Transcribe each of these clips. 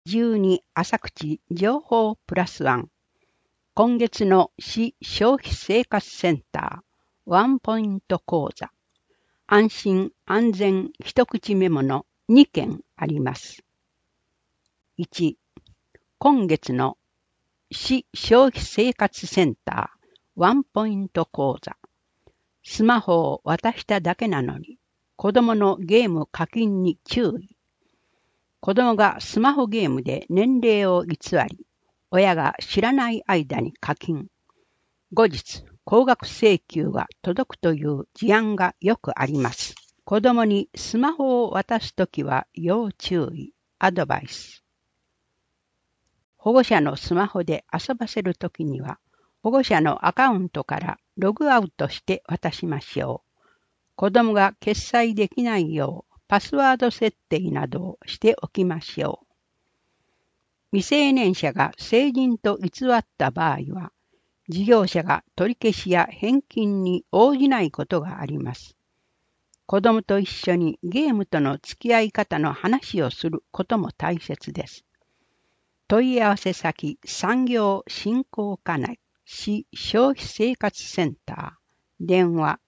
12朝口情報プラスワン。今月の市消費生活センターワンポイント講座。安心安全一口メモの2件あります。1、今月の市消費生活センターワンポイント講座。スマホを渡しただけなのに子供のゲーム課金に注意。子供がスマホゲームで年齢を偽り、親が知らない間に課金。後日、高額請求が届くという事案がよくあります。子供にスマホを渡すときは要注意。アドバイス。保護者のスマホで遊ばせるときには、保護者のアカウントからログアウトして渡しましょう。子供が決済できないよう、パスワード設定などをしておきましょう。未成年者が成人と偽った場合は、事業者が取り消しや返金に応じないことがあります。子供と一緒にゲームとの付き合い方の話をすることも大切です。問い合わせ先産業振興課内市消費生活センター電話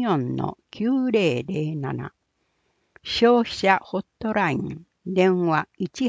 44-9007消費者ホットライン電話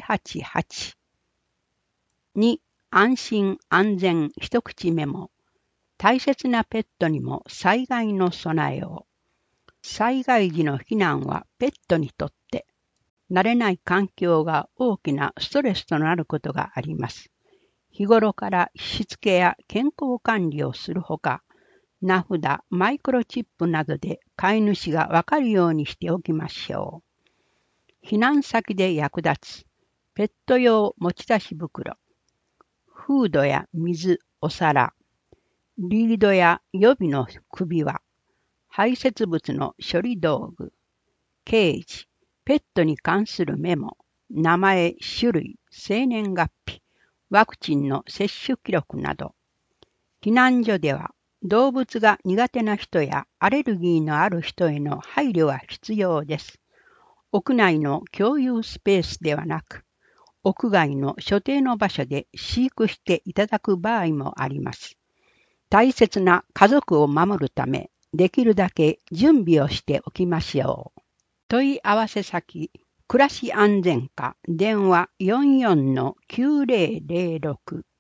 188。2、安心安全一口メモ。大切なペットにも災害の備えを。災害時の避難はペットにとって慣れない環境が大きなストレスとなることがあります。日頃からしつけや健康管理をするほか、名札、マイクロチップなどで飼い主がわかるようにしておきましょう。避難先で役立つペット用持ち出し袋、フードや水、お皿、リードや予備の首輪、排泄物の処理道具、ケージ、ペットに関するメモ、名前、種類、生年月日、ワクチンの接種記録など。避難所では動物が苦手な人やアレルギーのある人への配慮が必要です。屋内の共有スペースではなく、屋外の所定の場所で飼育していただく場合もあります。大切な家族を守るため、できるだけ準備をしておきましょう。問い合わせ先、暮らし安全課電話 44-9006